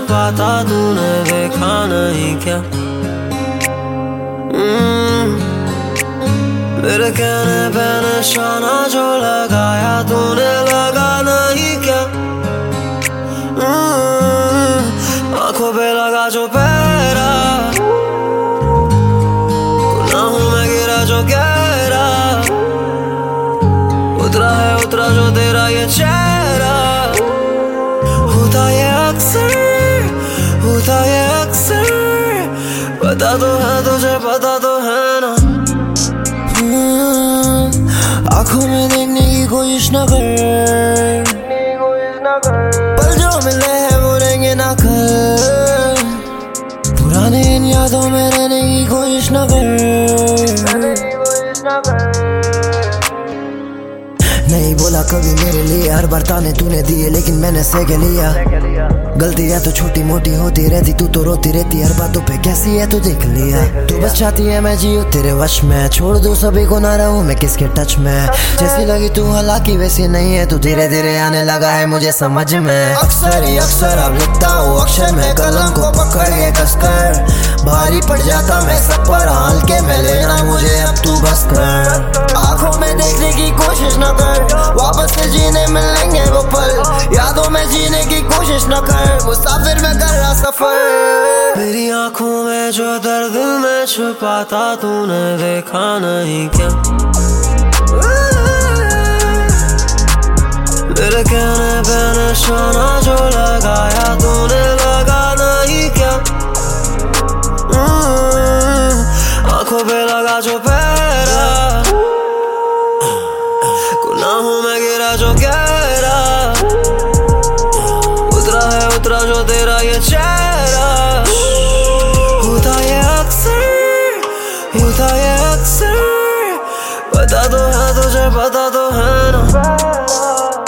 छुपाता तूने देखा नहीं क्या? मेरे कहने पे निशाना जो लगाया तूने लगा नहीं क्या? आंखों पे लगा जो पहरा, गुनाहों में गिरा जो गहरा, उतरा जो तेरा ये चेहरा। होता ये अक्सर, होता ये अक्सर, पता तो है तुझे, पता तो है ना। आँखों में देखने की कोशिश न कर, पल जो मिले हैं वो रहेंगे ना कल। पुराने इन यादों में रहने की कोशिश न कर। नहीं बोला कभी मेरे लिए, हर बार ताने तूने दिए लेकिन मैंने सह लिया। गलतियां तो छोटी मोटी होती रहती, तू तो रोती रहती हर बातों पे, कैसी है तू देख लिया। तू बस चाहती है मैं जियो तेरे वश में, छोड़ दूं सभी को ना रहूं मैं किसके टच में। जैसी लगी तू हालांकि वैसी नहीं है, तू धीरे धीरे आने लगा है मुझे समझ में। अक्सर ही अक्सर अब लिखता हूँ अक्षर में, कलम को पकड़ के कसकर। भारी पड़ जाता मैं सब पर हल्के में, लेना मुझे अब तू बस कर। आंखों में देखने की कोशिश न कर, वापस से जीने मिलेंगे वो पल। यादों में जीने की कोशिश न कर, मुसाफिर में कर रहा सफर। मेरी आंखों में जो दर्द में छुपाता तूने देखा नहीं क्या? मेरे कहने पे निशाना जो लगाया तूने लगा नहीं क्या? आंखों पे लगा जो पहरा, गुनाहों में गिरा जो गहरा, उतरा जो तेरा ये चेहरा। होता ये अक्सर, होता ये अक्सर, पता तो है तुझे, पता तो है ना।